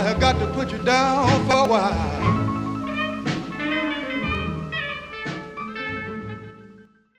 have got to put you down for a while.